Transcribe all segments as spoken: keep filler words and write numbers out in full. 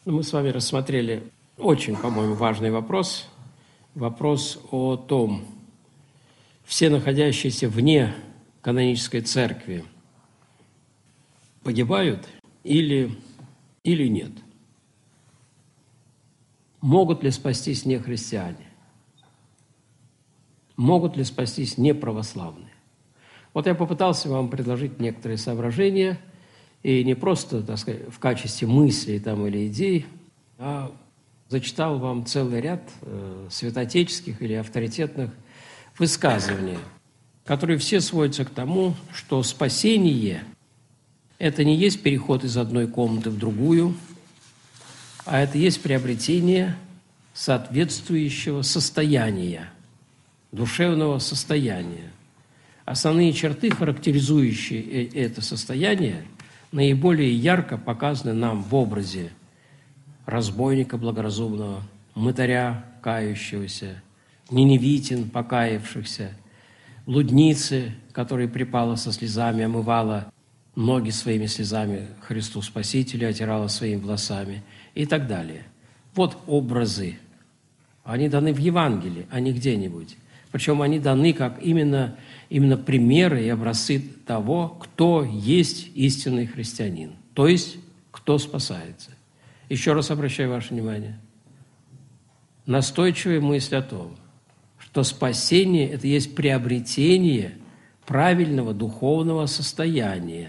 Мы с вами рассмотрели очень, по-моему, важный вопрос. Вопрос о том, все находящиеся вне канонической церкви погибают или, или нет? Могут ли спастись нехристиане? Могут ли спастись неправославные? Вот я попытался вам предложить некоторые соображения, и не просто, так сказать, в качестве мыслей там, или идей, а зачитал вам целый ряд э, святоотеческих или авторитетных высказываний, которые все сводятся к тому, что спасение – это не есть переход из одной комнаты в другую, а это есть приобретение соответствующего состояния, душевного состояния. Основные черты, характеризующие это состояние, наиболее ярко показаны нам в образе разбойника благоразумного, мытаря кающегося, ниневитин покаявшихся, блудницы, которая припала со слезами, омывала ноги своими слезами Христу Спасителю, отирала своими волосами и так далее. Вот образы. Они даны в Евангелии, а не где-нибудь. Причем они даны как именно, именно примеры и образцы того, кто есть истинный христианин, то есть кто спасается. Еще раз обращаю ваше внимание. Настойчивая мысль о том, что спасение – это есть приобретение правильного духовного состояния.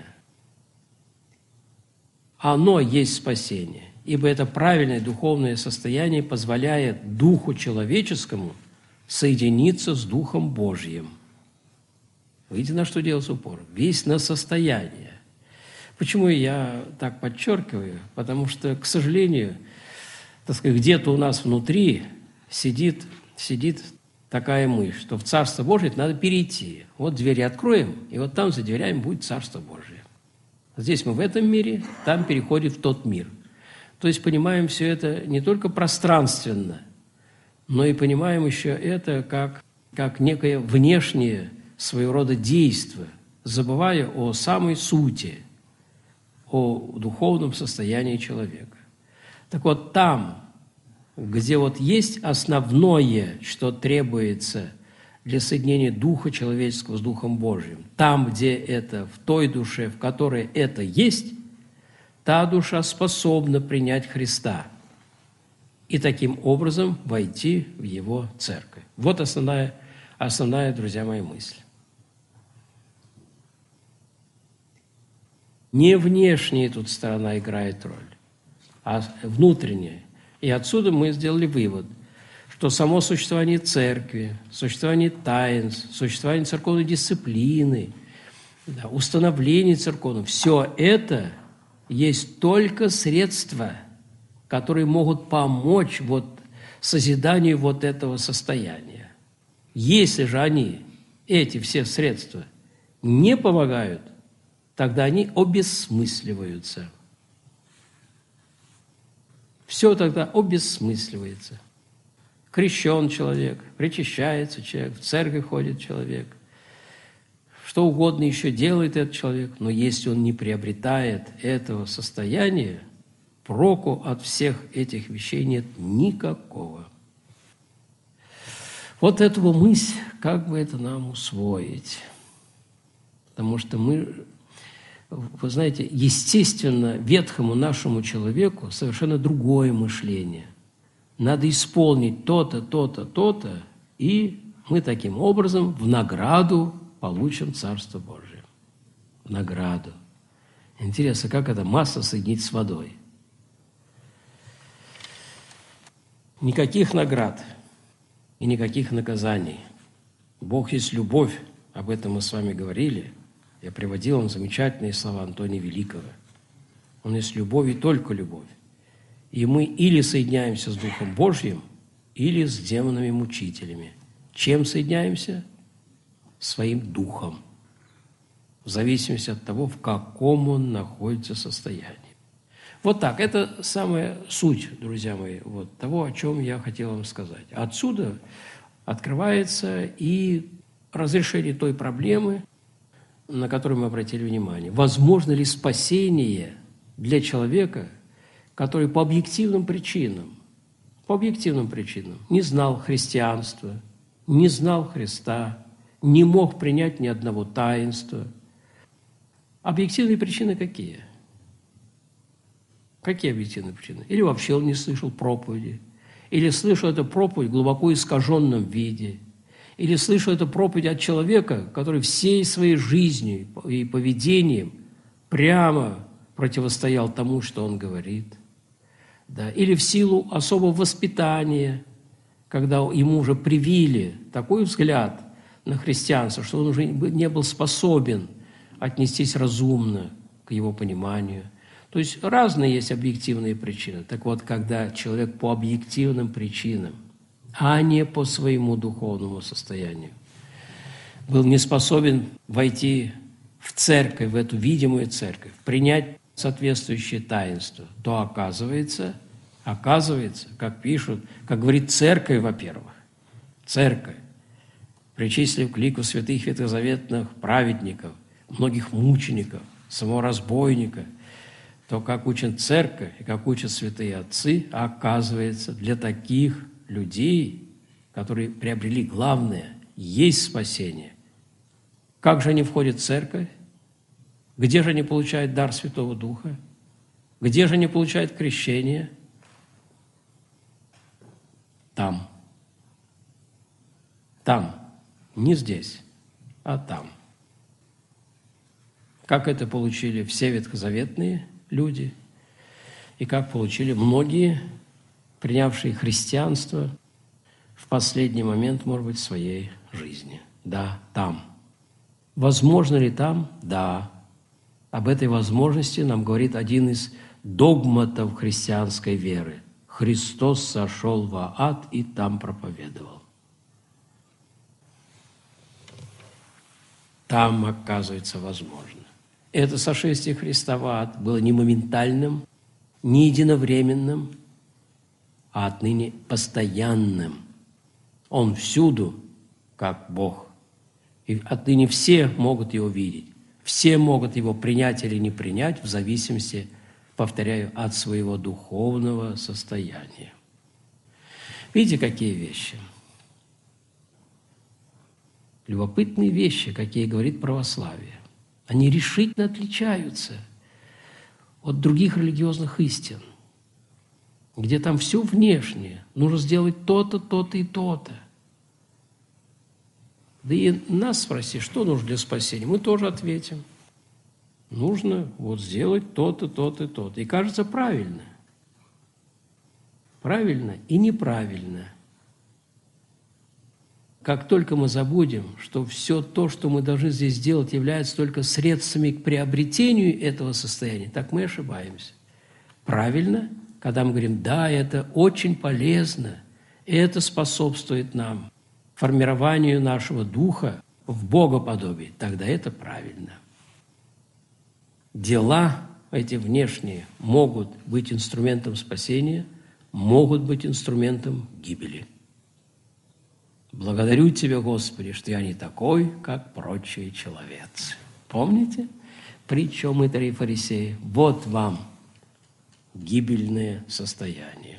Оно есть спасение, ибо это правильное духовное состояние позволяет духу человеческому соединиться с Духом Божьим. Видите, на что делать упор? Весь на состояние. Почему я так подчеркиваю? Потому что, к сожалению, так сказать, где-то у нас внутри сидит, сидит такая мысль, что в Царство Божие надо перейти. Вот двери откроем, и вот там за дверями будет Царство Божие. Здесь мы в этом мире, там переходим в тот мир. То есть понимаем все это не только пространственно, но и понимаем еще это как, как некое внешнее своего рода действие, забывая о самой сути, о духовном состоянии человека. Так вот, там, где вот есть основное, что требуется для соединения духа человеческого с Духом Божьим, там, где это, в той душе, в которой это есть, та душа способна принять Христа и таким образом войти в Его церковь. Вот основная, основная, друзья мои, мысль. Не внешняя тут сторона играет роль, а внутренняя. И отсюда мы сделали вывод, что само существование церкви, существование таинств, существование церковной дисциплины, да, установление церковного, все это есть только средства, которые могут помочь вот созиданию вот этого состояния. Если же они, эти все средства, не помогают, тогда они обессмысливаются. Все тогда обессмысливается. Крещен человек, причащается человек, в церковь ходит человек, что угодно еще делает этот человек, но если он не приобретает этого состояния, проку от всех этих вещей нет никакого. Вот эту мысль, как бы это нам усвоить? Потому что мы, вы знаете, естественно, ветхому нашему человеку совершенно другое мышление. Надо исполнить то-то, то-то, то-то, и мы таким образом в награду получим Царство Божие. В награду. Интересно, как это масло соединить с водой? Никаких наград и никаких наказаний. Бог есть любовь, об этом мы с вами говорили. Я приводил вам замечательные слова Антония Великого. Он есть любовь и только любовь. И мы или соединяемся с Духом Божьим, или с демонами-мучителями. Чем соединяемся? Своим духом. В зависимости от того, в каком он находится состоянии. Вот так. Это самая суть, друзья мои, вот того, о чем я хотел вам сказать. Отсюда открывается и разрешение той проблемы, на которую мы обратили внимание. Возможно ли спасение для человека, который по объективным причинам, по объективным причинам не знал христианства, не знал Христа, не мог принять ни одного таинства. Объективные причины какие? Какие объективные причины? Или вообще он не слышал проповеди, или слышал эту проповедь в глубоко искаженном виде, или слышал эту проповедь от человека, который всей своей жизнью и поведением прямо противостоял тому, что он говорит. Да. Или в силу особого воспитания, когда ему уже привили такой взгляд на христианство, что он уже не был способен отнестись разумно к его пониманию. То есть разные есть объективные причины. Так вот, когда человек по объективным причинам, а не по своему духовному состоянию, был не способен войти в церковь, в эту видимую церковь, принять соответствующее таинство, то оказывается, оказывается, как пишут, как говорит церковь, во-первых, церковь, причислив к лику святых ветхозаветных праведников, многих мучеников, самого разбойника, то, как учит церковь и как учат святые отцы, оказывается, для таких людей, которые приобрели главное, есть спасение. Как же они входят в церковь? Где же они получают дар Святого Духа? Где же они получают крещение? Там. Там. Не здесь, а там. Как это получили все ветхозаветные люди, и как получили многие, принявшие христианство в последний момент, может быть, своей жизни. Да, там. Возможно ли там? Да. Об этой возможности нам говорит один из догматов христианской веры. Христос сошел в ад и там проповедовал. Там, оказывается, возможно. Это сошествие Христа в ад было не моментальным, не единовременным, а отныне постоянным. Он всюду, как Бог. И отныне все могут Его видеть. Все могут Его принять или не принять в зависимости, повторяю, от своего духовного состояния. Видите, какие вещи? Любопытные вещи, какие говорит православие. Они решительно отличаются от других религиозных истин, где там все внешнее. Нужно сделать то-то, то-то и то-то. Да и нас спроси, что нужно для спасения, мы тоже ответим. Нужно вот сделать то-то, то-то и то-то. И кажется правильно. Правильно и неправильно. Как только мы забудем, что все то, что мы должны здесь сделать, является только средствами к приобретению этого состояния, так мы ошибаемся. Правильно, когда мы говорим, да, это очень полезно, это способствует нам формированию нашего духа в богоподобии, тогда это правильно. Дела эти внешние могут быть инструментом спасения, могут быть инструментом гибели. Благодарю Тебя, Господи, что я не такой, как прочие человецы. Помните притчу о мытаре и фарисее? Вот вам гибельное состояние.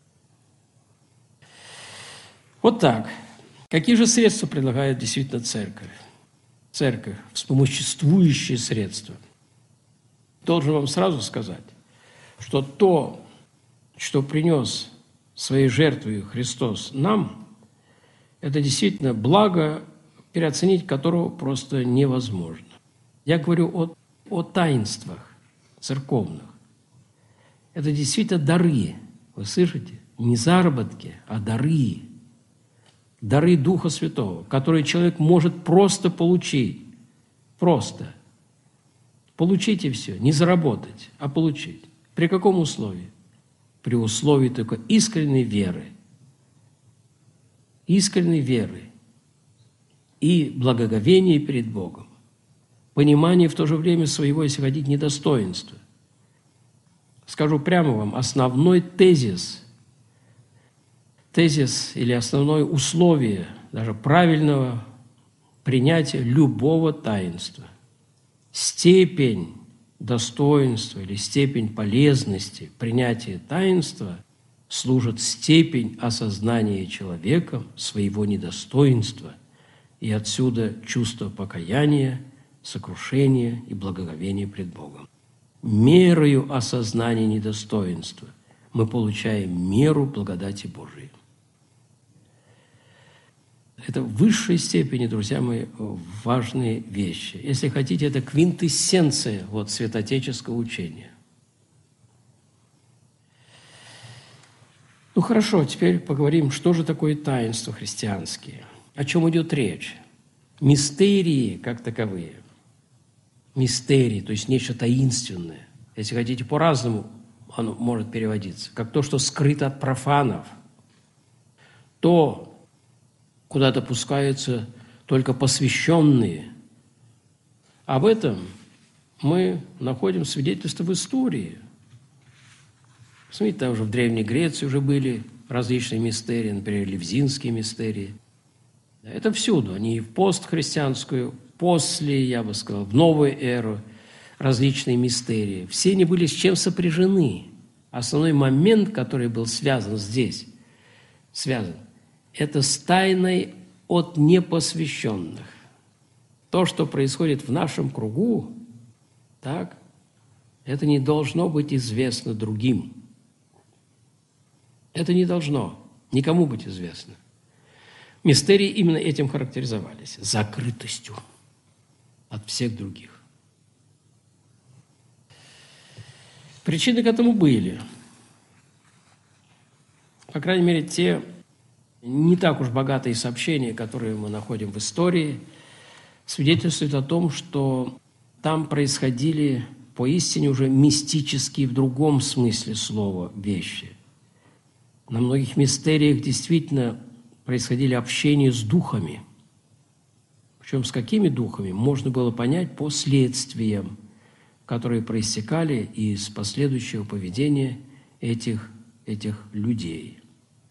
Вот так. Какие же средства предлагает действительно церковь? Церковь, вспомоществующие средства. Должен вам сразу сказать, что то, что принес своей жертвой Христос нам, это действительно благо, переоценить которого просто невозможно. Я говорю о, о таинствах церковных. Это действительно дары. Вы слышите? Не заработки, а дары. Дары Духа Святого, которые человек может просто получить. Просто. Получить и все. Не заработать, а получить. При каком условии? При условии только искренней веры. Искренней веры и благоговения перед Богом. Понимание в то же время своего, если хотите, недостоинства. Скажу прямо вам, основной тезис, тезис или основное условие даже правильного принятия любого таинства, степень достоинство или степень полезности принятия таинства служит степень осознания человеком своего недостоинства и отсюда чувство покаяния, сокрушения и благоговения пред Богом. Мерою осознания недостоинства мы получаем меру благодати Божией. Это в высшей степени, друзья мои, важные вещи. Если хотите, это квинтэссенция вот, святоотеческого учения. Ну хорошо, теперь поговорим, что же такое таинства христианские. О чем идет речь? Мистерии как таковые. Мистерии, то есть нечто таинственное. Если хотите, по-разному оно может переводиться. Как то, что скрыто от профанов. То, куда допускаются только посвященные. Об этом мы находим свидетельство в истории. Смотрите, там уже в Древней Греции уже были различные мистерии, например, Левзинские мистерии. Это всюду. Они и в постхристианскую, после, я бы сказал, в новую эру различные мистерии. Все они были с чем сопряжены. Основной момент, который был связан здесь, связан, это с тайной от непосвященных. То, что происходит в нашем кругу, так, это не должно быть известно другим. Это не должно никому быть известно. Мистерии именно этим характеризовались – закрытостью от всех других. Причины к этому были. По крайней мере, те не так уж богатые сообщения, которые мы находим в истории, свидетельствуют о том, что там происходили поистине уже мистические в другом смысле слова вещи. На многих мистериях действительно происходили общения с духами. Причем с какими духами, можно было понять по следствиям, которые проистекали из последующего поведения этих, этих людей.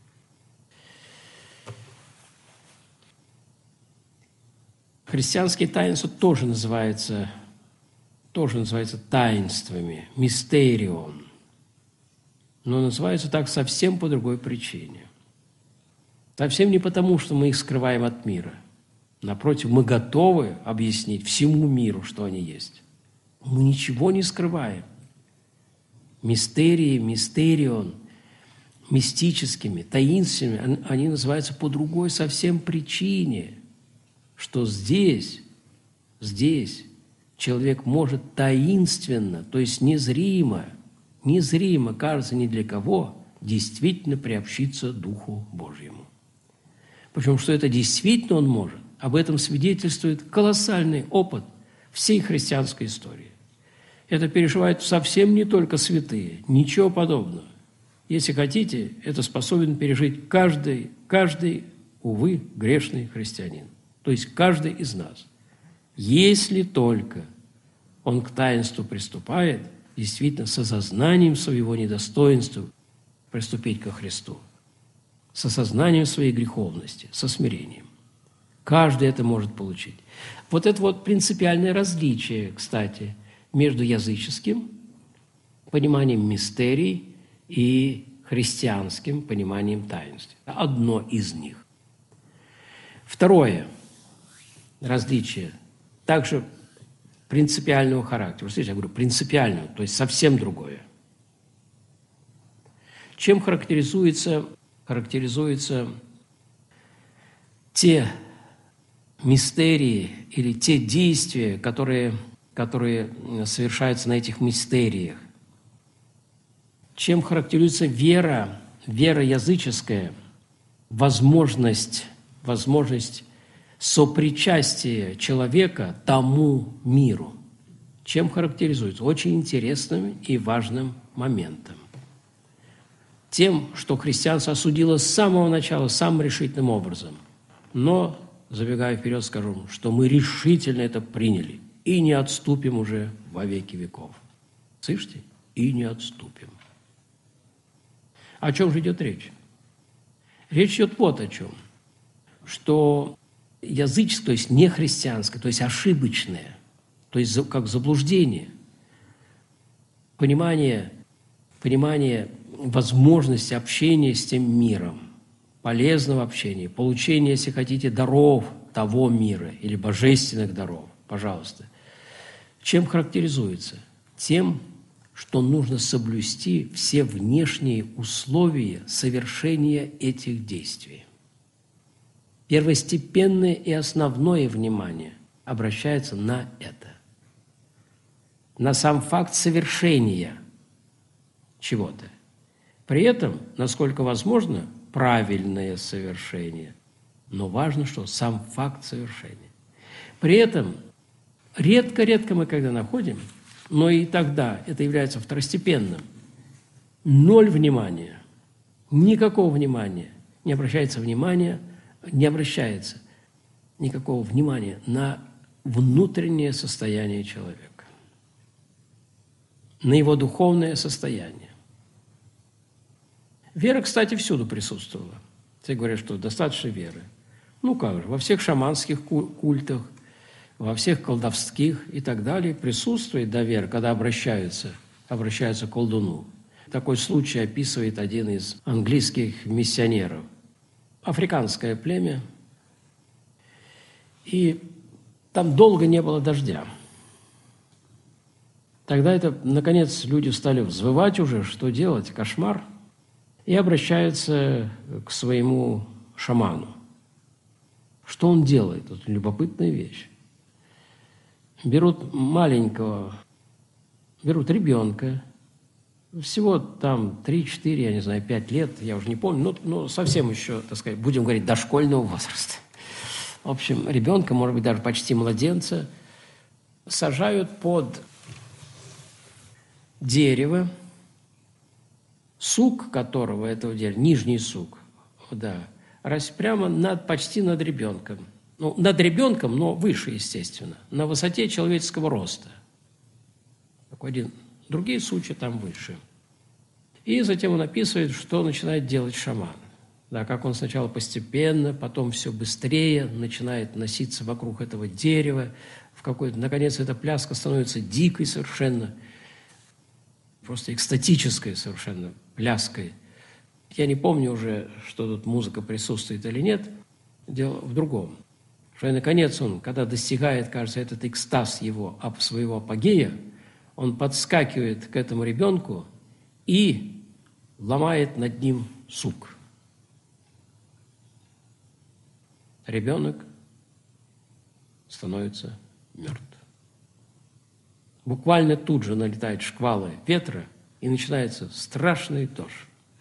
Христианские таинства тоже называются, тоже называются таинствами, мистерион. Но называются так совсем по другой причине. Совсем не потому, что мы их скрываем от мира. Напротив, мы готовы объяснить всему миру, что они есть. Мы ничего не скрываем. Мистерии, мистерион, мистическими, таинственными, они называются по другой совсем причине, что здесь, здесь человек может таинственно, то есть незримо, незримо, кажется, ни для кого, действительно приобщиться Духу Божьему. Причем, что это действительно он может, об этом свидетельствует колоссальный опыт всей христианской истории. Это переживают совсем не только святые, ничего подобного. Если хотите, это способен пережить каждый, каждый, увы, грешный христианин. То есть каждый из нас. Если только он к таинству приступает, действительно, с осознанием своего недостоинства приступить ко Христу, с осознанием своей греховности, со смирением. Каждый это может получить. Вот это вот принципиальное различие, кстати, между языческим пониманием мистерий и христианским пониманием таинств. Одно из них. Второе различие также принципиального характера. Слушайте, я говорю принципиального, то есть совсем другое. Чем характеризуются, характеризуются те мистерии или те действия, которые, которые совершаются на этих мистериях? Чем характеризуется вера, вера языческая, возможность, возможность сопричастия человека тому миру? Чем характеризуется? Очень интересным и важным моментом. Тем, что христианство осудило с самого начала, самым решительным образом. Но, забегая вперед, скажу, что мы решительно это приняли и не отступим уже во веки веков. Слышите? И не отступим. О чем же идет речь? Речь идет вот о чем. Что языческое, то есть не христианское, то есть ошибочное, то есть как заблуждение, понимание, понимание возможности общения с тем миром, полезного общения, получения, если хотите, даров того мира или божественных даров, пожалуйста. Чем характеризуется? Тем, что нужно соблюсти все внешние условия совершения этих действий. Первостепенное и основное внимание обращается на это, на сам факт совершения чего-то. При этом, насколько возможно, правильное совершение. Но важно, что сам факт совершения. При этом редко-редко мы когда находим, но и тогда это является второстепенным, ноль внимания, никакого внимания, не обращается внимания, не обращается никакого внимания на внутреннее состояние человека, на его духовное состояние. Вера, кстати, всюду присутствовала. Все говорят, что достаточно веры. Ну как же, во всех шаманских культах, во всех колдовских и так далее присутствует да, вера, когда обращаются, обращаются к колдуну. Такой случай описывает один из английских миссионеров. Африканское племя, и там долго не было дождя. Тогда это, наконец, люди стали взвывать уже, что делать, кошмар, и обращаются к своему шаману. Что он делает? Это любопытная вещь. Берут маленького, берут ребенка, всего там три-четыре, я не знаю, пять лет, я уже не помню, но, но совсем еще, так сказать, будем говорить, дошкольного возраста. В общем, ребенка, может быть, даже почти младенца, сажают под дерево, сук которого, этого дерева, нижний сук, да, раз прямо над, почти над ребенком. Ну, над ребенком, но выше, естественно, на высоте человеческого роста. Такой один. Другие сучья там выше. И затем он описывает, что начинает делать шаман. Да, как он сначала постепенно, потом все быстрее начинает носиться вокруг этого дерева. В какой-то, наконец, эта пляска становится дикой совершенно, просто экстатической совершенно пляской. Я не помню уже, что тут музыка присутствует или нет. Дело в другом. Что и, наконец, он, когда достигает, кажется, этот экстаз его, своего апогея, он подскакивает к этому ребенку и ломает над ним сук. Ребенок становится мертв. Буквально тут же налетает шквалы ветра, и начинается страшный дождь.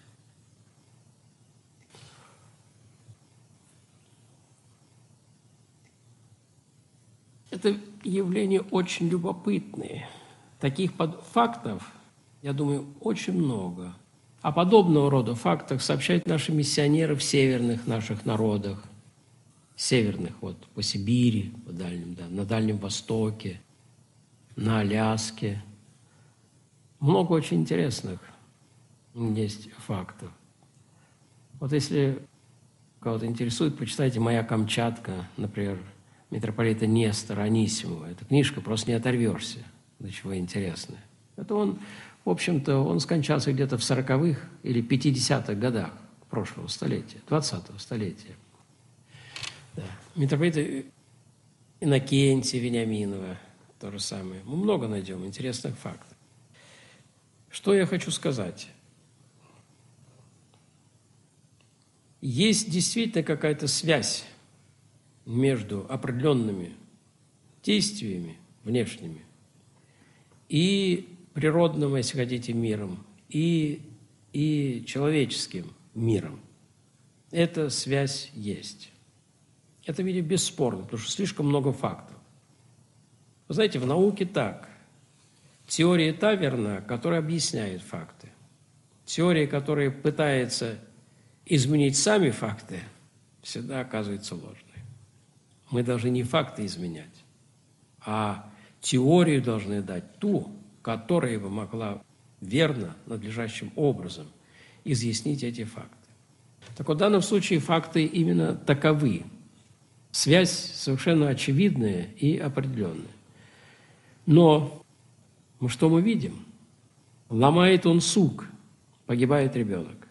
Это явления очень любопытные. Таких фактов, я думаю, очень много. О подобного рода фактах сообщают наши миссионеры в северных наших народах, северных, вот по Сибири, по Дальнем, да, на Дальнем Востоке, на Аляске. Много очень интересных есть фактов. Вот если кого-то интересует, почитайте «Моя Камчатка», например, митрополита Нестора Анисимова. Эта книжка, просто не оторвешься, до чего интересная. Это он, в общем-то, он скончался где-то в сороковых или пятидесятых годах прошлого столетия, двадцатого столетия. Да. Митрополита Иннокентия Вениаминова, то же самое. Мы много найдем интересных фактов. Что я хочу сказать? Есть действительно какая-то связь между определенными действиями внешними и природным, если хотите, миром, и, и человеческим миром. Эта связь есть. Это, видимо, бесспорно, потому что слишком много фактов. Вы знаете, в науке так. Теория та верна, которая объясняет факты. Теория, которая пытается изменить сами факты, всегда оказывается ложной. Мы должны не факты изменять, а теорию должны дать ту, которая бы могла верно, надлежащим образом изъяснить эти факты. Так вот, в данном случае факты именно таковы. Связь совершенно очевидная и определенная. Но что мы видим? Ломает он сук, погибает ребенок.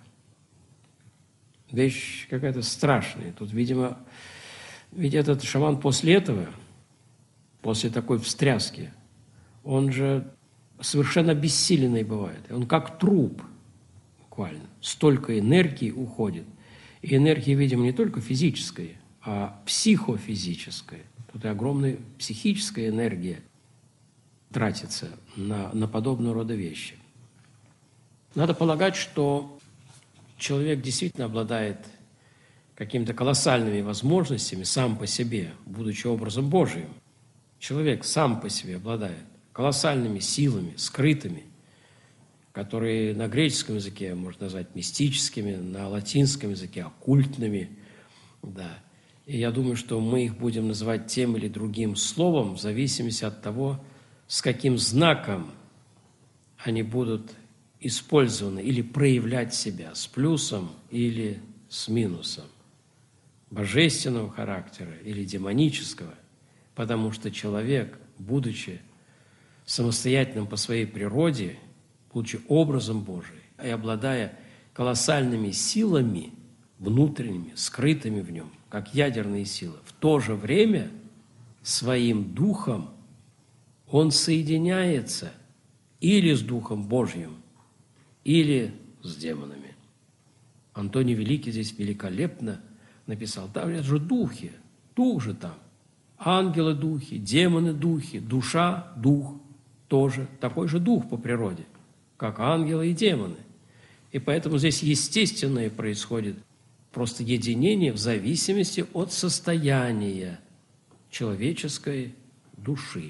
Вещь какая-то страшная. Тут, видимо, ведь этот шаман после этого, после такой встряски, он же совершенно обессиленный бывает. Он как труп буквально. Столько энергии уходит. И энергия, видимо, не только физическая, а психофизическая. Тут и огромная психическая энергия тратится на, на подобного рода вещи. Надо полагать, что человек действительно обладает какими-то колоссальными возможностями сам по себе, будучи образом Божиим. Человек сам по себе обладает колоссальными силами, скрытыми, которые на греческом языке можно назвать мистическими, на латинском языке оккультными. Да. И я думаю, что мы их будем называть тем или другим словом в зависимости от того, с каким знаком они будут использованы или проявлять себя, с плюсом или с минусом, божественного характера или демонического, потому что человек, будучи самостоятельным по своей природе, будучи образом Божиим и обладая колоссальными силами внутренними, скрытыми в нем, как ядерные силы, в то же время своим духом он соединяется или с Духом Божьим, или с демонами. Антоний Великий здесь великолепно написал. Там это же духи, дух же там. Ангелы-духи, демоны-духи, душа, дух тоже. Такой же дух по природе, как ангелы и демоны. И поэтому здесь естественное происходит просто единение в зависимости от состояния человеческой души.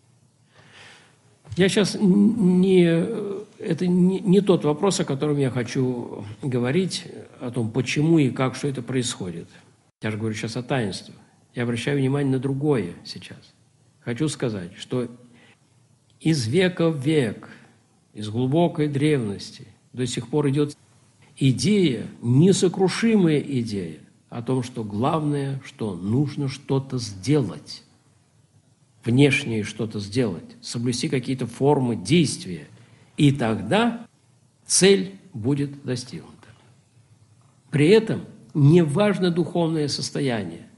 Я сейчас не... Это не, не тот вопрос, о котором я хочу говорить, о том, почему и как, что это происходит. Я же говорю сейчас о таинстве. Я обращаю внимание на другое сейчас. Хочу сказать, что из века в век, из глубокой древности до сих пор идет идея, несокрушимая идея о том, что главное, что нужно что-то сделать, внешнее что-то сделать, соблюсти какие-то формы действия, и тогда цель будет достигнута. При этом не важно духовное состояние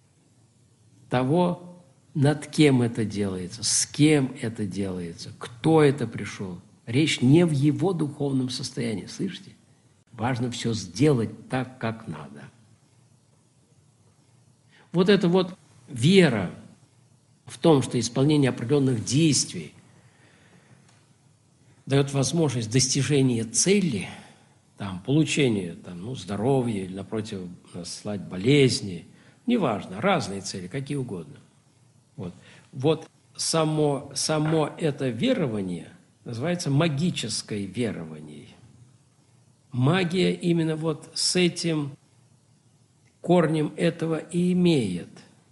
того, над кем это делается, с кем это делается, кто это пришел. Речь не в его духовном состоянии, слышите? Важно все сделать так, как надо. Вот эта вот вера в том, что исполнение определенных действий дает возможность достижения цели, там, получения там, ну, здоровья или, напротив, наслать болезни, неважно, разные цели, какие угодно. Вот, вот само, само это верование называется магическое верование. Магия именно вот с этим корнем этого и имеет.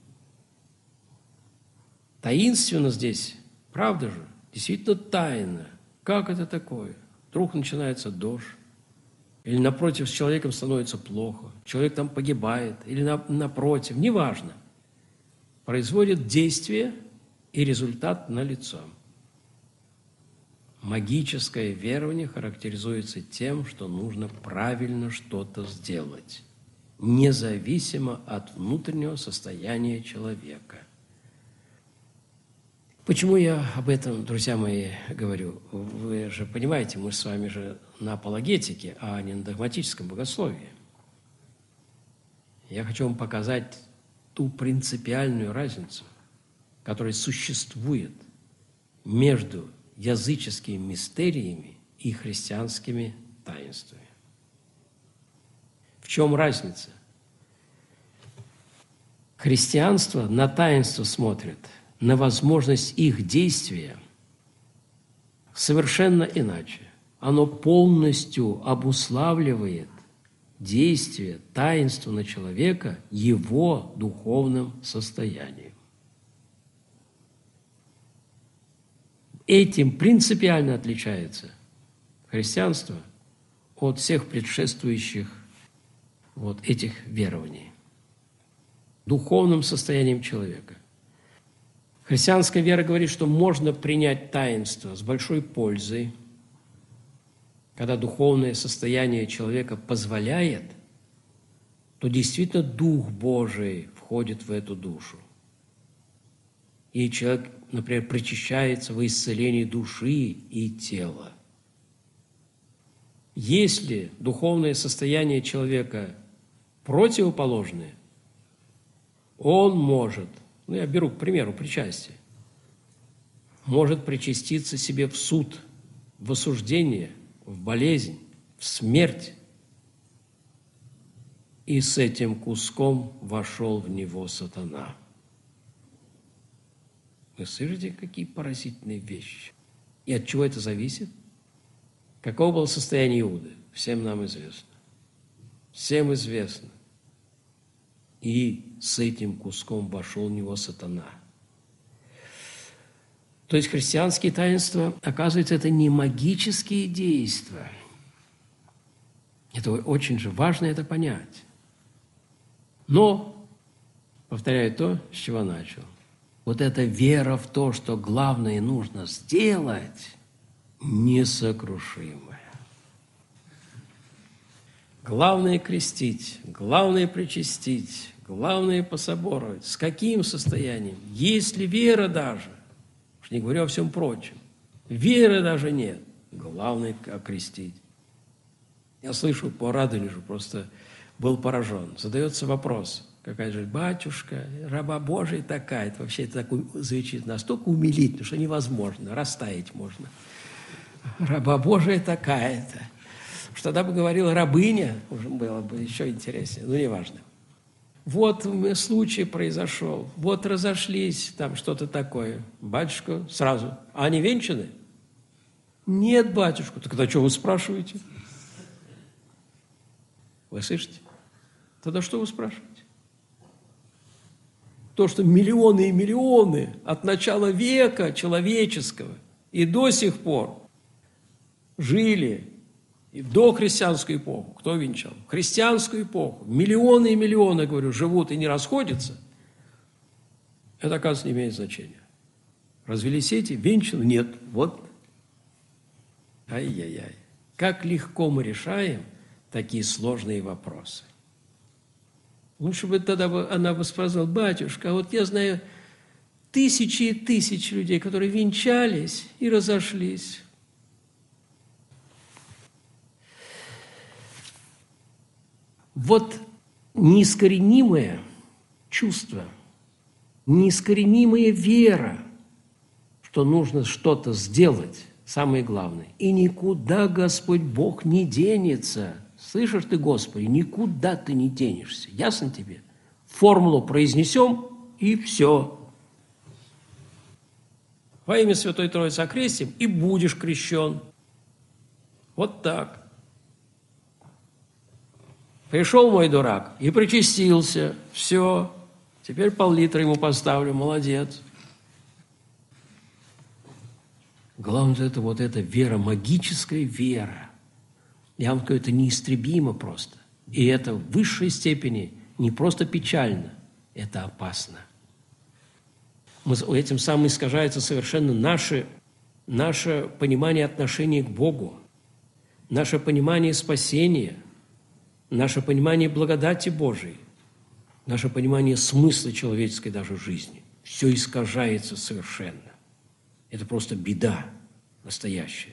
Таинственно здесь, правда же, действительно тайна. Как это такое? Вдруг начинается дождь, или напротив с человеком становится плохо, человек там погибает, или на, напротив, неважно. Производит действие, и результат налицо. Магическое верование характеризуется тем, что нужно правильно что-то сделать, независимо от внутреннего состояния человека. Почему я об этом, друзья мои, говорю? Вы же понимаете, мы с вами же на апологетике, а не на догматическом богословии. Я хочу вам показать ту принципиальную разницу, которая существует между языческими мистериями и христианскими таинствами. В чем разница? Христианство на таинство смотрит, на возможность их действия совершенно иначе. Оно полностью обуславливает действие таинства на человека его духовным состоянием. Этим принципиально отличается христианство от всех предшествующих вот этих верований. Духовным состоянием человека. Христианская вера говорит, что можно принять таинство с большой пользой, когда духовное состояние человека позволяет, то действительно Дух Божий входит в эту душу. И человек, например, причащается во исцелении души и тела. Если духовное состояние человека противоположное, он может, ну я беру, к примеру, причастие, может причаститься себе в суд, в осуждение, в болезнь, в смерть. И с этим куском вошел в него сатана. Вы слышите, какие поразительные вещи? И от чего это зависит? Каково было состояние Иуды? Всем нам известно. Всем известно. И с этим куском вошел в него сатана. То есть христианские таинства, оказывается, это не магические действия. Это очень же важно это понять. Но, повторяю то, с чего начал, вот эта вера в то, что главное нужно сделать, несокрушимая. Главное крестить, главное причастить, главное пособоровать. С каким состоянием? Есть ли вера даже? Уж не говорю о всем прочем. Веры даже нет. Главное окрестить. Я слышу по Радонежу, просто был поражен. Задается вопрос. Какая же батюшка, раба Божия такая. Это вообще это так звучит настолько умилительно, что невозможно. Растаять можно. Раба Божия такая-то. Что тогда бы говорила рабыня, уже было бы еще интереснее. Ну, неважно. Вот случай произошел. Вот разошлись, там что-то такое. Батюшка сразу. А они венчаны? Нет, батюшка. Так тогда что вы спрашиваете? Вы слышите? Тогда что вы спрашиваете? То, что миллионы и миллионы от начала века человеческого и до сих пор жили и в дохристианскую эпоху. Кто венчал? В христианскую эпоху. Миллионы и миллионы, говорю, живут и не расходятся. Это, оказывается, не имеет значения. Развелись эти, венчаны? Нет. Вот. Ай-яй-яй. Как легко мы решаем такие сложные вопросы. Лучше бы тогда бы она бы сказала: батюшка, а вот я знаю тысячи и тысячи людей, которые венчались и разошлись. Вот неискоренимое чувство, неискоренимая вера, что нужно что-то сделать, самое главное. И никуда Господь Бог не денется. Слышишь ты, Господи, никуда ты не денешься. Ясно тебе? Формулу произнесем, и все. Во имя Святой Троицы окрестим, и будешь крещен. Вот так. Пришел мой дурак и причастился. Все. Теперь пол-литра ему поставлю. Молодец. Главное, это вот эта вера, магическая вера. Я вам говорю, это неистребимо просто. И это в высшей степени не просто печально, это опасно. Мы, этим самым искажается совершенно наше, наше понимание отношения к Богу, наше понимание спасения, наше понимание благодати Божией, наше понимание смысла человеческой даже жизни. Все искажается совершенно. Это просто беда настоящая.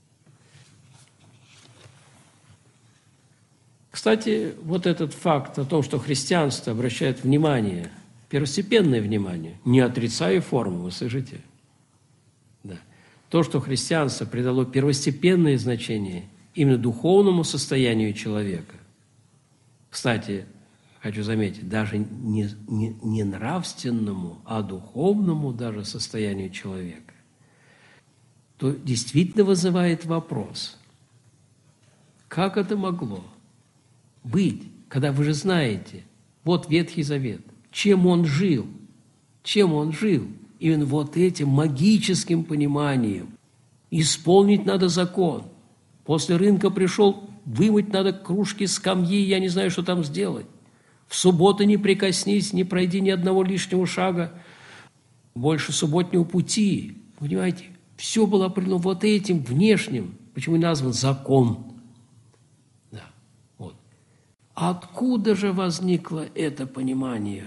Кстати, вот этот факт о том, что христианство обращает внимание, первостепенное внимание, не отрицая форму, вы слышите? Да. То, что христианство придало первостепенное значение именно духовному состоянию человека. Кстати, хочу заметить, даже не, не, не нравственному, а духовному даже состоянию человека, то действительно вызывает вопрос, как это могло быть, когда вы же знаете, вот Ветхий Завет, чем он жил, чем он жил, именно вот этим магическим пониманием. Исполнить надо закон. После рынка пришел, вымыть надо кружки, скамьи, я не знаю, что там сделать. В субботу не прикоснись, не пройди ни одного лишнего шага, больше субботнего пути. Понимаете, все было определено вот этим внешним Почему назван закон? Да, вот. Откуда же возникло это понимание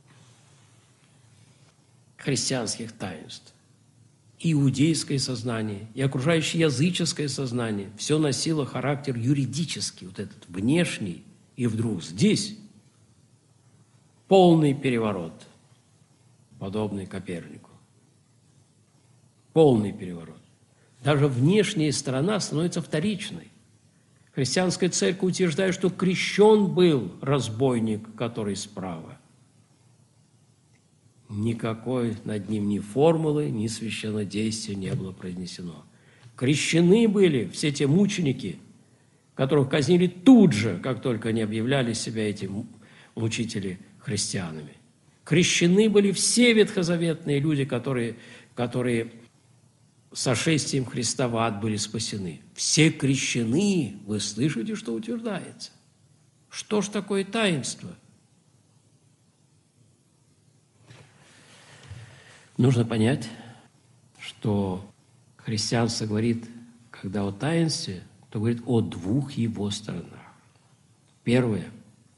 христианских таинств? Иудейское сознание и окружающее языческое сознание все носило характер юридический, вот этот внешний, и вдруг здесь полный переворот, подобный Копернику. Полный переворот. Даже внешняя сторона становится вторичной. Христианская церковь утверждает, что крещен был разбойник, который справа. Никакой над ним ни формулы, ни священнодействия не было произнесено. Крещены были все те мученики, которых казнили тут же, как только они объявляли себя, эти мучители, христианами. Крещены были все ветхозаветные люди, которые, которые сошествием Христа в ад были спасены. Все крещены, вы слышите, что утверждается? Что ж такое таинство? Нужно понять, что христианство говорит, когда о таинстве, то говорит о двух его сторонах. Первое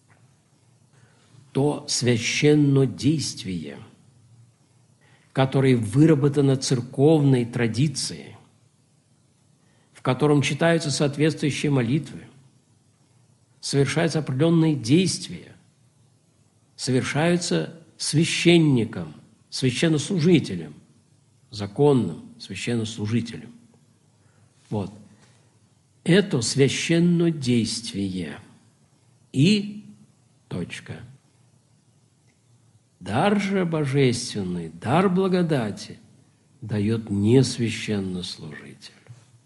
– то священнодействие, которое выработано церковной традицией, в котором читаются соответствующие молитвы, совершаются определенные действия, совершаются священником, священнослужителем, законным священнослужителем. Вот. Это священнодействие. И точка. Дар же божественный, дар благодати дает не священнослужитель.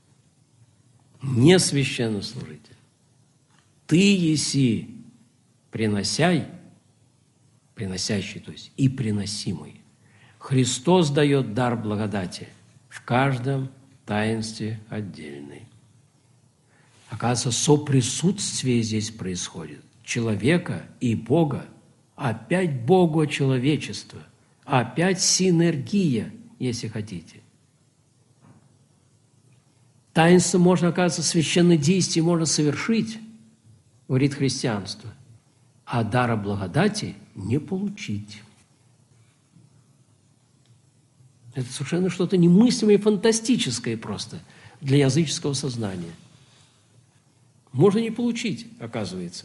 Не священнослужитель. Ты еси приносяй, приносящий, то есть и приносимый. Христос дает дар благодати в каждом таинстве отдельный. Оказывается, соприсутствие здесь происходит. Человека и Бога. Опять Бога-человечество. Опять синергия, если хотите. Таинство можно, оказывается, священное действие можно совершить, говорит христианство, а дара благодати не получить. Это совершенно что-то немыслимое и фантастическое просто для языческого сознания. Можно не получить, оказывается.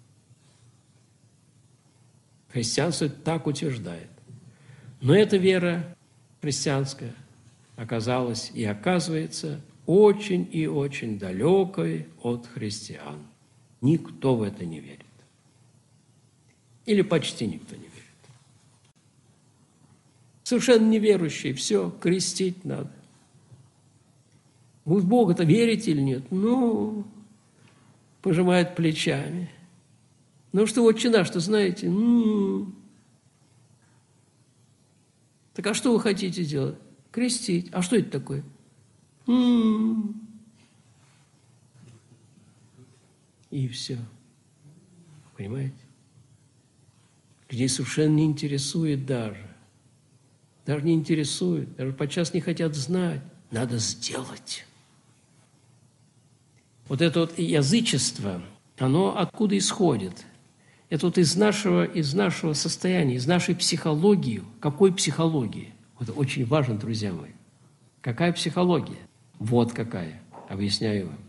Христианство так утверждает. Но эта вера христианская оказалась и оказывается очень и очень далекой от христиан. Никто в это не верит. Или почти никто не верит. Совершенно неверующие, все, крестить надо. Вы в Бога-то верите или нет? Ну, пожимают плечами. Ну что, Отче наш-то знаете? М-м-м. Так а что вы хотите делать? Крестить. А что это такое? М-м-м. И все. Понимаете? Людей совершенно не интересует даже. Даже не интересует. Даже подчас не хотят знать. Надо сделать. Вот это вот язычество, оно откуда исходит? Это вот из нашего, из нашего состояния, из нашей психологии. Какой психологии? Это очень важно, друзья мои. Какая психология? Вот какая. Объясняю вам.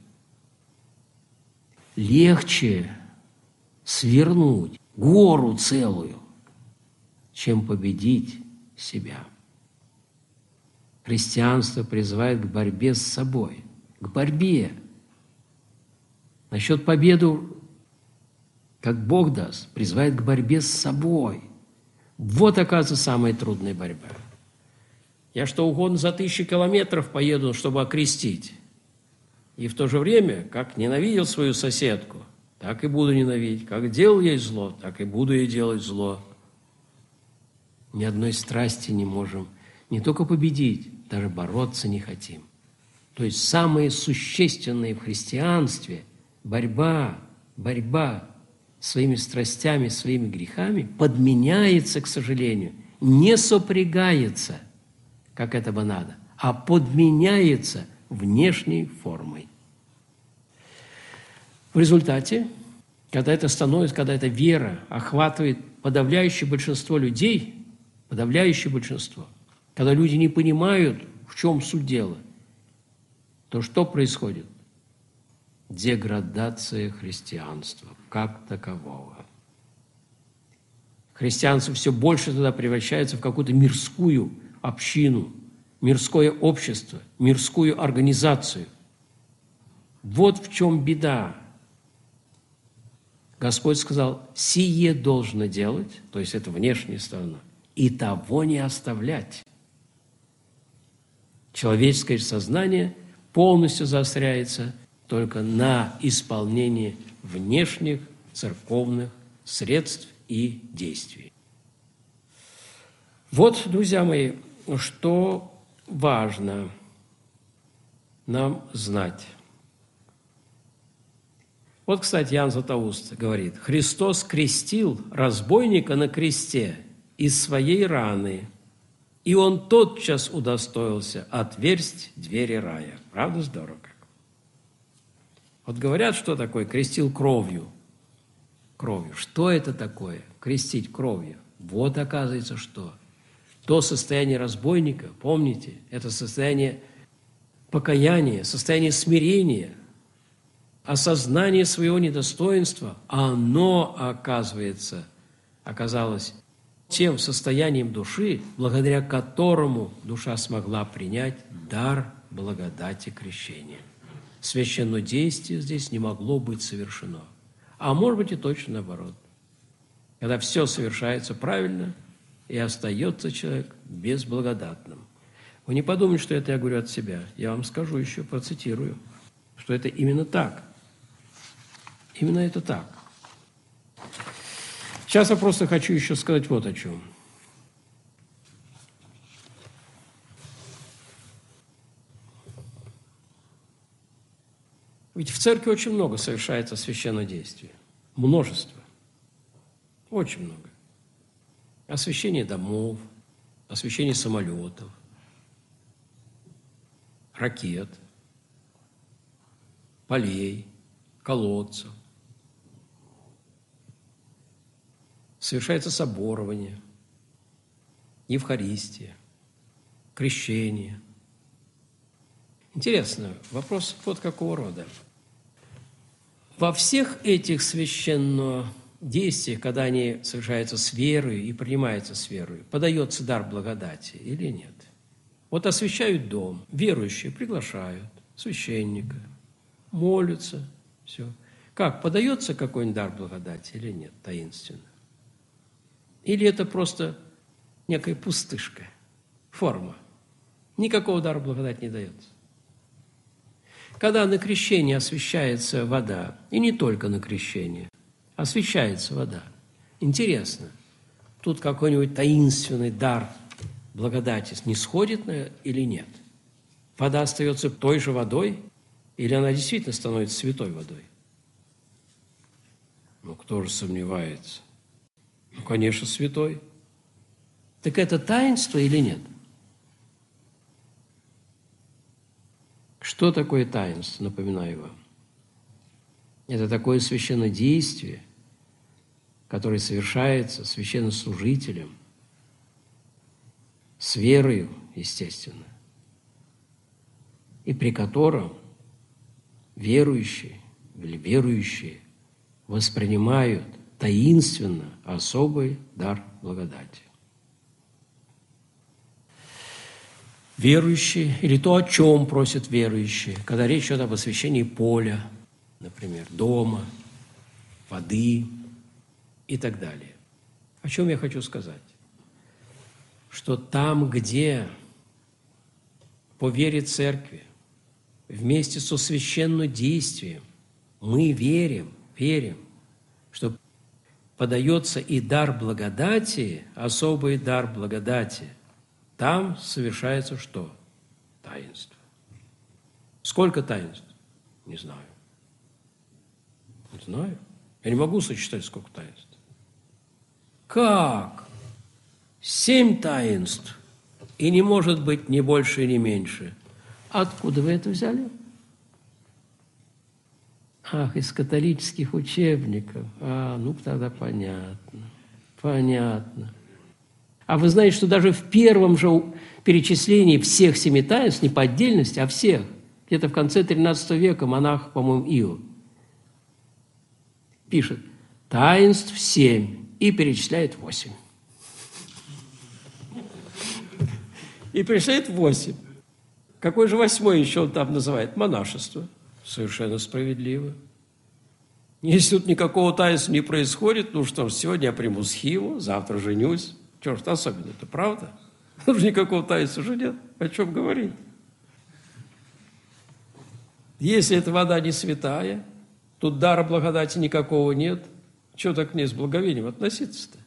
Легче свернуть гору целую, чем победить себя. Христианство призывает к борьбе с собой. К борьбе. Насчет победы, как Бог даст, призывает к борьбе с собой. Вот, оказывается, самая трудная борьба. Я что угодно за тысячи километров поеду, чтобы окрестить. И в то же время, как ненавидел свою соседку, так и буду ненавидеть. Как делал ей зло, так и буду ей делать зло. Ни одной страсти не можем не только победить, даже бороться не хотим. То есть самое существенное в христианстве – борьба, борьба своими страстями, своими грехами подменяется, к сожалению, не сопрягается, как это бы надо, а подменяется внешней формой. В результате, когда это становится, когда эта вера охватывает подавляющее большинство людей, подавляющее большинство, когда люди не понимают, в чем суть дела, то что происходит? Деградация христианства как такового. Христианство все больше тогда превращается в какую-то мирскую общину, мирское общество, мирскую организацию. Вот в чем беда. Господь сказал, сие должно делать, то есть это внешняя сторона, и того не оставлять. Человеческое сознание полностью заостряется только на исполнении внешних церковных средств и действий. Вот, друзья мои, что важно нам знать. Вот, кстати, Иоанн Златоуст говорит, «Христос крестил разбойника на кресте из своей раны, и он тотчас удостоился отверсть двери рая». Правда здорово как? Вот говорят, что такое крестил кровью. Кровью. Что это такое? Крестить кровью. Вот оказывается что. То состояние разбойника, помните, это состояние покаяния, состояние смирения, осознание своего недостоинства, оно, оказывается, оказалось тем состоянием души, благодаря которому душа смогла принять дар благодати крещения. Священное действие здесь не могло быть совершено. А может быть и точно наоборот. Когда все совершается правильно, и остается человек безблагодатным. Вы не подумайте, что это я говорю от себя. Я вам скажу еще, процитирую, что это именно так. Именно это так. Сейчас я просто хочу еще сказать вот о чем. Ведь в церкви очень много совершается священного действия. Множество. Очень много. Освящение домов, освящение самолетов, ракет, полей, колодцев. Совершается соборование, Евхаристия, крещение. Интересно, вопрос вот какого рода. Во всех этих священных действиях, когда они совершаются с верой и принимаются с верой, подается дар благодати или нет? Вот освящают дом, верующие приглашают священника, молятся, все. Как, подается какой-нибудь дар благодати или нет, таинственно? Или это просто некая пустышка, форма? Никакого дара благодати не дается. Когда на крещение освящается вода, и не только на крещение, освящается вода, интересно, тут какой-нибудь таинственный дар благодати нисходит или нет? Вода остается той же водой, или она действительно становится святой водой? Ну, кто же сомневается? Ну, конечно, святой. Так это таинство или нет? Что такое таинство, напоминаю вам? Это такое священнодействие, которое совершается священнослужителем, с верою, естественно, и при котором верующие или верующие воспринимают таинственно особый дар благодати. Верующие, или то, о чем просят верующие, когда речь идет об освящении поля, например, дома, воды и так далее. О чем я хочу сказать? Что там, где по вере церкви, вместе со священным действием, мы верим, верим, что подается и дар благодати, особый дар благодати, там совершается что? Таинство. Сколько таинств? Не знаю. Не знаю. Я не могу сочетать, сколько таинств. Как? Семь таинств. И не может быть ни больше, ни меньше. Откуда вы это взяли? Ах, из католических учебников. А, ну тогда понятно. Понятно. А вы знаете, что даже в первом же перечислении всех семи таинств, не по отдельности, а всех, где-то в конце тринадцатого века монах, по-моему, Ио, пишет «таинств семь» и перечисляет восемь. И перечисляет восемь. Какой же восьмой еще он там называет? Монашество. Совершенно справедливо. Если тут никакого таинства не происходит, ну что ж, сегодня я приму схиму, завтра женюсь. Чего ж особенно-то, правда? Тут же никакого таинства уже нет. О чем говорить? Если эта вода не святая, тут дара благодати никакого нет, чего так к ней с благовением относиться-то?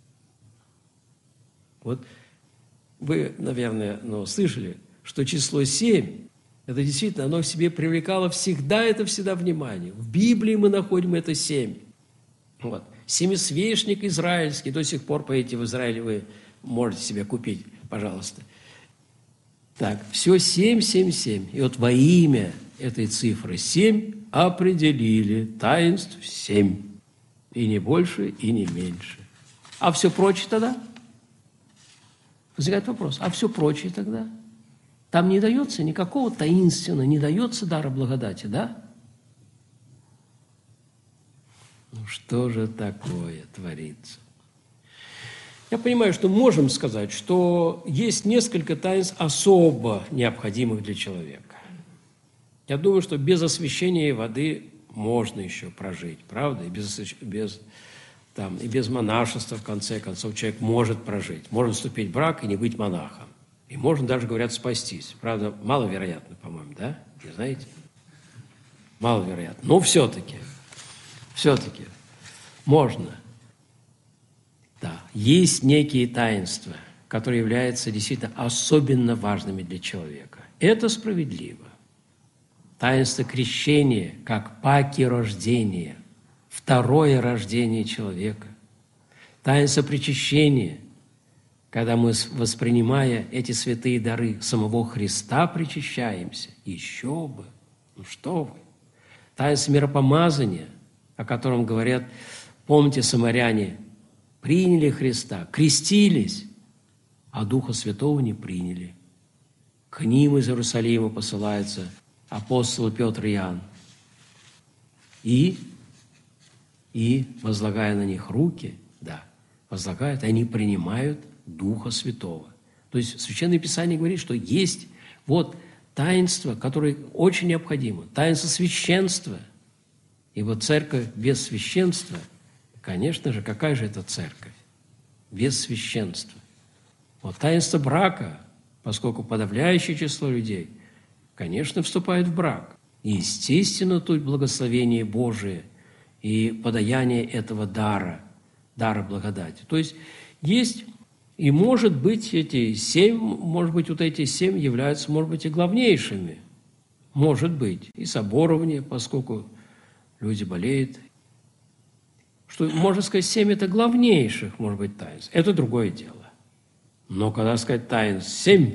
Вот вы, наверное, ну, слышали, что число семь, это действительно, оно в себе привлекало всегда, это всегда внимание. В Библии мы находим это семь. Вот. Семисвечник израильский, до сих пор поедете в Израиль, вы можете себе купить, пожалуйста. Так, все семь, семь, семь. И вот во имя этой цифры семь определили таинств семь. И не больше, и не меньше. А все прочее тогда? Возникает вопрос, а все прочее тогда? Там не дается никакого таинственного, не дается дара благодати, да? Ну что же такое творится? Я понимаю, что можем сказать, что есть несколько таинств особо необходимых для человека. Я думаю, что без освящения воды можно еще прожить, правда? И без, без, там, и без монашества, в конце концов, человек может прожить. Может вступить в брак и не быть монахом. И можно даже, говорят, спастись. Правда, маловероятно, по-моему, да? Не знаете? Маловероятно. Но все-таки, все-таки можно. Да, есть некие таинства, которые являются действительно особенно важными для человека. Это справедливо. Таинство крещения, как паки рождения, второе рождение человека. Таинство причащения, когда мы, воспринимая эти святые дары самого Христа, причащаемся. Еще бы! Ну что вы! Таинство миропомазания, о котором говорят, помните, самаряне, приняли Христа, крестились, а Духа Святого не приняли. К ним из Иерусалима посылаются апостолы Петр и Иоанн. И, и, возлагая на них руки, да, возлагают, они принимают Духа Святого. То есть Священное Писание говорит, что есть вот таинство, которое очень необходимо, таинство священства. И вот церковь без священства, конечно же, какая же это церковь? Без священства. Вот таинство брака, поскольку подавляющее число людей, конечно, вступает в брак. И, естественно, тут благословение Божие и подаяние этого дара, дара благодати. То есть есть, и может быть, эти семь, может быть, вот эти семь являются, может быть, и главнейшими. Может быть, и соборование, поскольку люди болеют. Что, можно сказать, семь – это главнейших, может быть, таинств. Это другое дело. Но когда сказать таинств семь,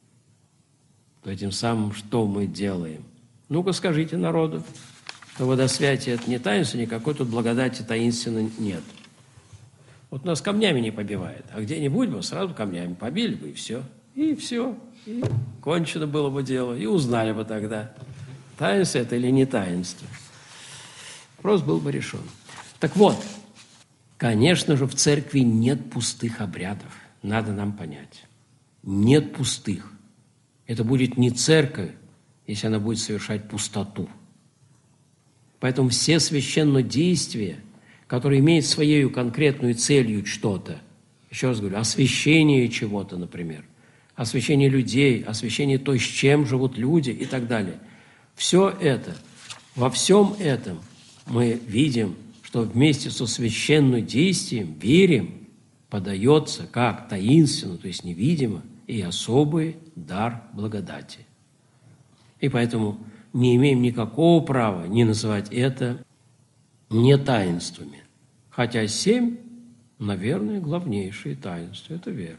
то этим самым что мы делаем? Ну-ка скажите народу, что водосвятие – это не таинство, никакой тут благодати таинственно нет. Вот нас камнями не побивает, а где-нибудь бы сразу камнями побили бы, и все. И все. И кончено было бы дело, и узнали бы тогда, таинство это или не таинство. Вопрос был бы решен. Так вот, конечно же, в церкви нет пустых обрядов. Надо нам понять. Нет пустых. Это будет не церковь, если она будет совершать пустоту. Поэтому все священнодействия, которые имеют своей конкретную целью что-то, еще раз говорю, освящение чего-то, например, освящение людей, освящение то, с чем живут люди и так далее. Все это, во всем этом мы видим, что вместе со священным действием, верим, подается как таинственно, то есть невидимо, и особый дар благодати. И поэтому не имеем никакого права не называть это не таинствами. Хотя семь, наверное, главнейшие таинства, это верно.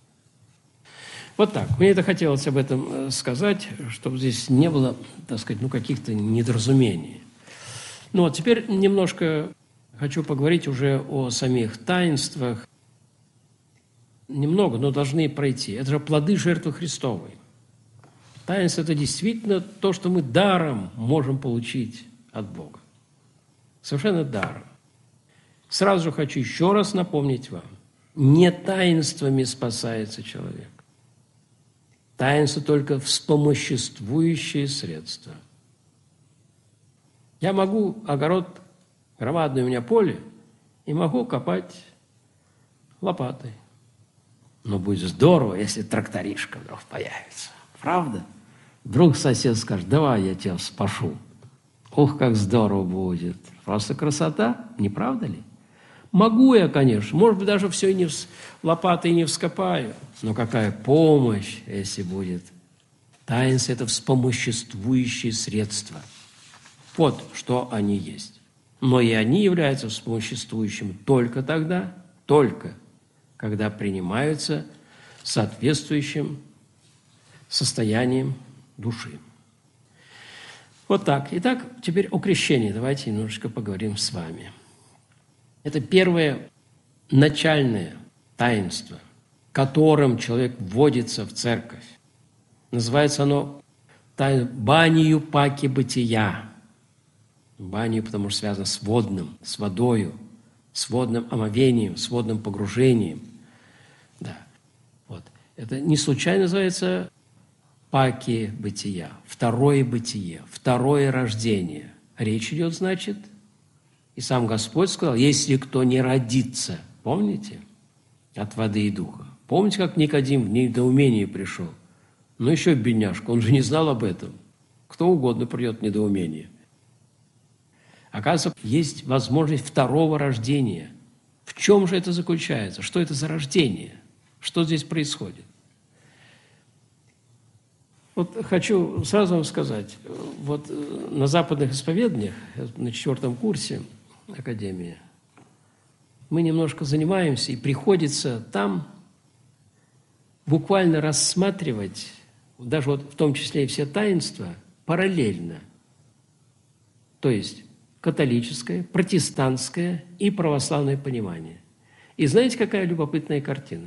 Вот так. Мне это хотелось об этом сказать, чтобы здесь не было, так сказать, ну, каких-то недоразумений. Ну вот теперь немножко хочу поговорить уже о самих таинствах. Немного, но должны пройти. Это же плоды жертвы Христовой. Таинство – это действительно то, что мы даром можем получить от Бога. Совершенно даром. Сразу же хочу еще раз напомнить вам. Не таинствами спасается человек. Таинство только вспомоществующие средства. Я могу, огород, громадное у меня поле, и могу копать лопатой. Но будет здорово, если тракторишка вдруг появится. Правда? Вдруг сосед скажет: давай я тебя спашу. Ох, как здорово будет. Просто красота, не правда ли? Могу я, конечно, может быть, даже все и не вс... лопатой не вскопаю. Но какая помощь, если будет. Таинство – это вспомоществующие средства. Вот что они есть. Но и они являются вспомоществующими только тогда, только когда принимаются соответствующим состоянием души. Вот так. Итак, теперь о крещении. Давайте немножечко поговорим с вами. Это первое начальное таинство, которым человек вводится в церковь. Называется оно банию паки бытия. Банию, потому что связано с водным, с водою, с водным омовением, с водным погружением. Да. Вот. Это не случайно называется паки бытия, второе бытие, второе рождение. Речь идет, значит, и сам Господь сказал: если кто не родится, помните, от воды и духа. Помните, как Никодим в недоумение пришел? Ну еще бедняжка, он же не знал об этом. Кто угодно придет в недоумение. Оказывается, есть возможность второго рождения. В чем же это заключается? Что это за рождение? Что здесь происходит? Вот хочу сразу вам сказать, вот на западных исповедaniях, на четвертом курсе Академии, мы немножко занимаемся, и приходится там буквально рассматривать, даже вот в том числе и все таинства, параллельно. То есть католическое, протестантское и православное понимание. И знаете, какая любопытная картина?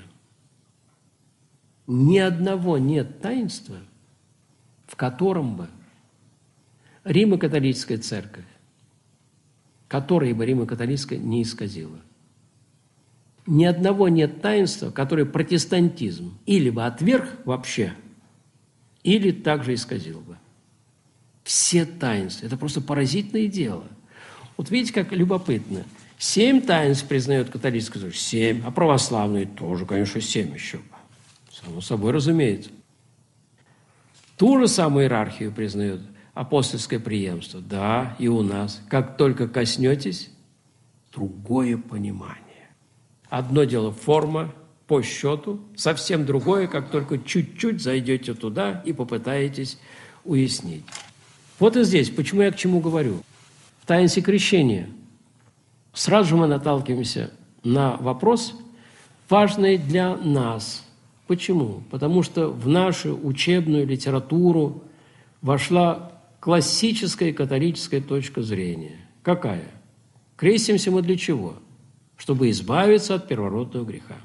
Ни одного нет таинства, в котором бы Римо-католическая церковь, которое бы Римо-католическая не исказила. Ни одного нет таинства, которое протестантизм или бы отверг вообще, или также исказил бы. Все таинства. Это просто поразительное дело. Вот видите, как любопытно. Семь таинств признает католическая церковь. Семь. А православные тоже, конечно, семь еще. Само собой, разумеется. Ту же самую иерархию признает апостольское преемство. Да, и у нас. Как только коснетесь, другое понимание. Одно дело форма по счету, совсем другое, как только чуть-чуть зайдете туда и попытаетесь уяснить. Вот и здесь, почему я к чему говорю. В таинстве крещения сразу же мы наталкиваемся на вопрос, важный для нас. Почему? Потому что в нашу учебную литературу вошла классическая католическая точка зрения. Какая? Крестимся мы для чего? Чтобы избавиться от первородного греха.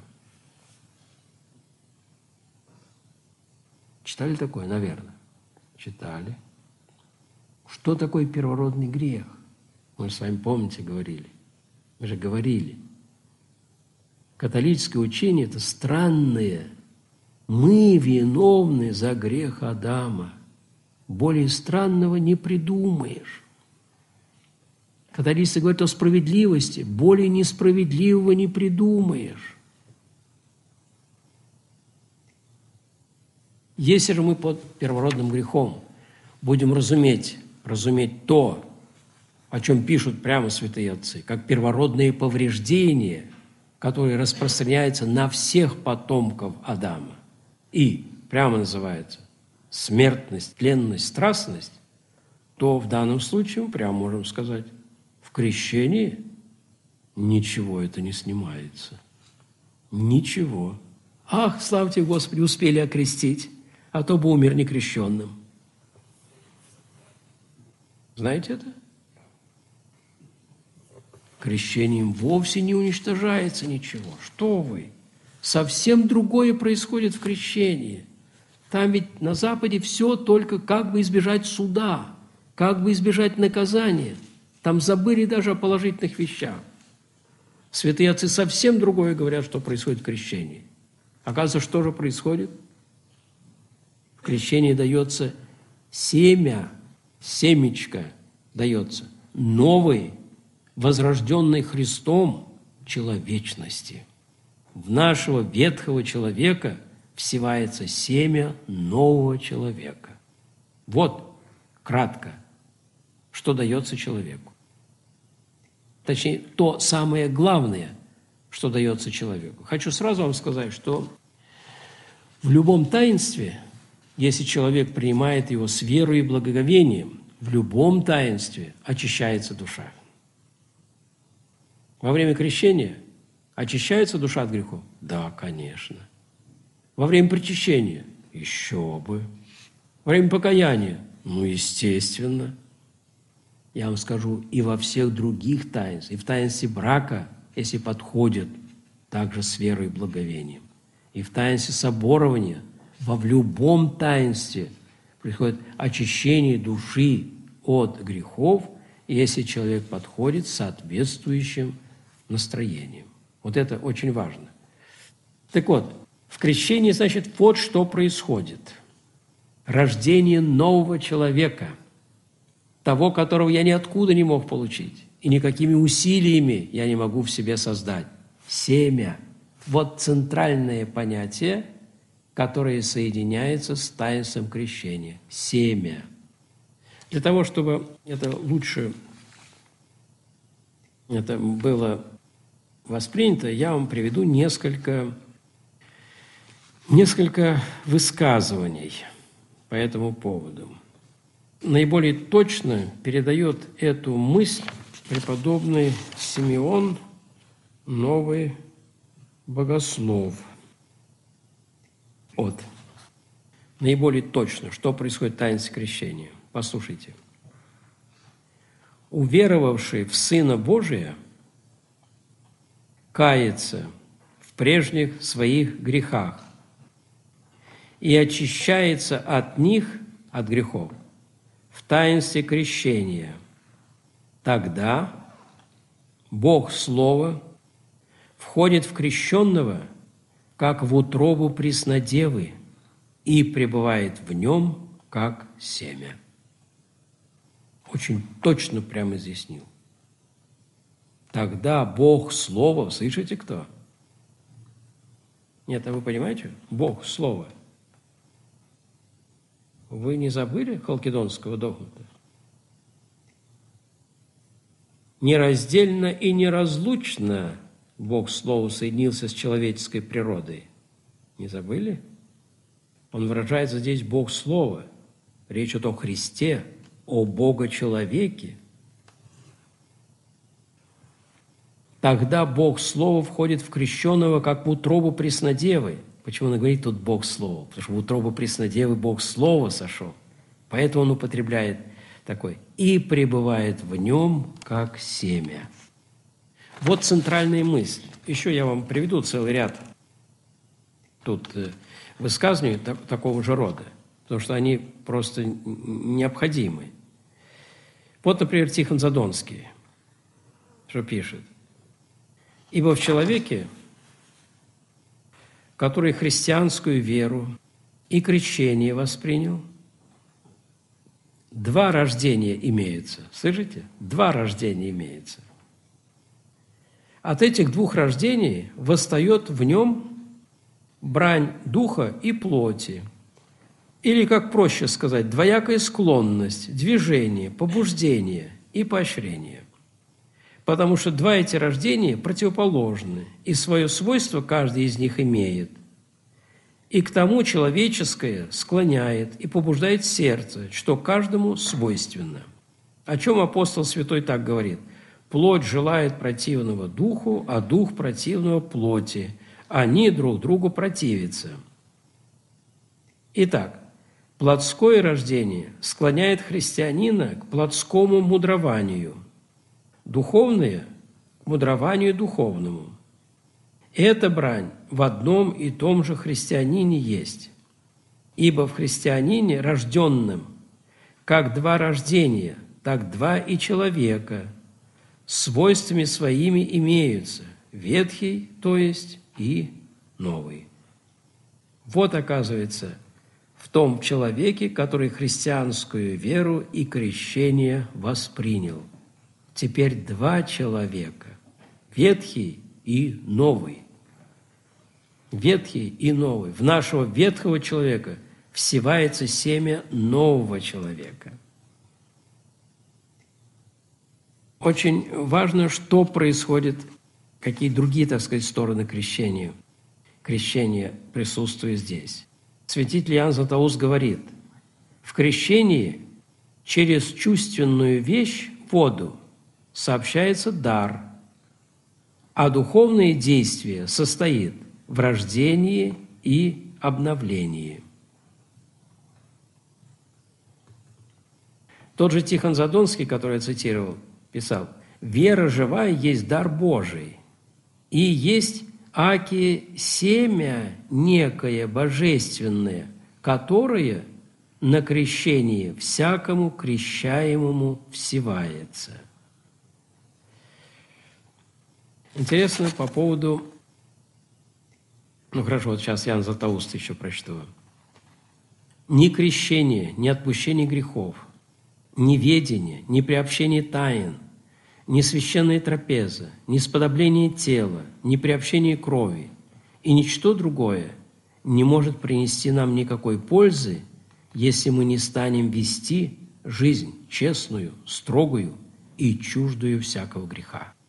Читали такое, наверное? Читали. Что такое первородный грех? Мы же с вами, помните, говорили. Мы же говорили. Католическое учение – это странное. Мы виновны за грех Адама. Более странного не придумаешь. Католисты говорят о справедливости. Более несправедливого не придумаешь. Если же мы под первородным грехом будем разуметь, разуметь то, о чем пишут прямо святые отцы, как первородные повреждения, которые распространяются на всех потомков Адама, и прямо называется смертность, тленность, страстность, то в данном случае мы прямо можем сказать, в крещении ничего это не снимается. Ничего. Ах, славьте Господи, успели окрестить, а то бы умер некрещенным. Знаете это? Крещением вовсе не уничтожается ничего. Что вы? Совсем другое происходит в крещении. Там ведь на Западе все только как бы избежать суда, как бы избежать наказания. Там забыли даже о положительных вещах. Святые отцы совсем другое говорят, что происходит в крещении. Оказывается, что же происходит? В крещении дается семя, семечко дается новой, возрожденной Христом человечности. В нашего ветхого человека всевается семя нового человека. Вот кратко, что дается человеку. Точнее, то самое главное, что дается человеку. Хочу сразу вам сказать, что в любом таинстве, если человек принимает его с верой и благоговением, в любом таинстве очищается душа. Во время крещения очищается душа от грехов? Да, конечно. Во время причащения? Еще бы. Во время покаяния? Ну, естественно. Я вам скажу, и во всех других таинствах, и в таинстве брака, если подходят, также с верой и благовением. И в таинстве соборования, во в любом таинстве происходит очищение души от грехов, если человек подходит с соответствующим настроением. Вот это очень важно. Так вот, в крещении, значит, вот что происходит. Рождение нового человека, того, которого я ниоткуда не мог получить, и никакими усилиями я не могу в себе создать. Семя. Вот центральное понятие, которое соединяется с таинством крещения. Семя. Для того, чтобы это лучше это было воспринято, я вам приведу несколько, несколько высказываний по этому поводу. Наиболее точно передает эту мысль преподобный Симеон Новый Богослов. Вот. Наиболее точно, что происходит в таинстве крещения. Послушайте. Уверовавший в Сына Божия кается в прежних своих грехах и очищается от них, от грехов, в таинстве крещения. Тогда Бог Слово входит в крещенного, как в утробу преснодевы, и пребывает в нем, как семя. Очень точно прямо изъяснил. Тогда Бог Слово, слышите кто? Нет, а вы понимаете? Бог Слово. Вы не забыли халкидонского догмата? Нераздельно и неразлучно Бог Слово соединился с человеческой природой. Не забыли? Он выражается здесь Бог Слово. Речь идет о Христе, о Бога-человеке. Тогда Бог Слово входит в крещенного, как в утробу преснодевы. Почему он говорит тут Бог Слово? Потому что в утробу преснодевы Бог Слово сошел. Поэтому он употребляет такой «и пребывает в нем, как семя». Вот центральная мысль. Еще я вам приведу целый ряд тут высказываний такого же рода, потому что они просто необходимы. Вот, например, Тихон Задонский, что пишет. «Ибо в человеке, который христианскую веру и крещение воспринял, два рождения имеются». Слышите? Два рождения имеются. От этих двух рождений восстает в нем брань духа и плоти, или, как проще сказать, двоякая склонность, движение, побуждение и поощрение. Потому что два эти рождения противоположны, и свое свойство каждый из них имеет. И к тому человеческое склоняет и побуждает сердце, что каждому свойственно. О чем апостол святой так говорит? «Плоть желает противного духу, а дух противного плоти. Они друг другу противятся». Итак, плотское рождение склоняет христианина к плотскому мудрованию, духовное к мудрованию духовному. Эта брань в одном и том же христианине есть, ибо в христианине рожденном как два рождения, так два и человека, свойствами своими имеются, ветхий, то есть, и новый. Вот, оказывается, в том человеке, который христианскую веру и крещение воспринял. Теперь два человека – ветхий и новый. Ветхий и новый. В нашего ветхого человека всевается семя нового человека. Очень важно, что происходит, какие другие, так сказать, стороны крещения. Крещение присутствует здесь. Святитель Иоанн Златоуст говорит, в крещении через чувственную вещь, воду, сообщается дар, а духовное действие состоит в рождении и обновлении. Тот же Тихон Задонский, который я цитировал, писал, «Вера живая есть дар Божий, и есть аки семя некое божественное, которое на крещении всякому крещаемому всевается». Интересно по поводу... Ну хорошо, вот сейчас Иоанн Златоуст еще прочту. «Ни крещение, ни отпущение грехов, ни ведение, ни приобщение тайн, ни священная трапеза, ни сподобление тела, ни приобщение крови и ничто другое не может принести нам никакой пользы, если мы не станем вести жизнь честную, строгую и чуждую всякого греха».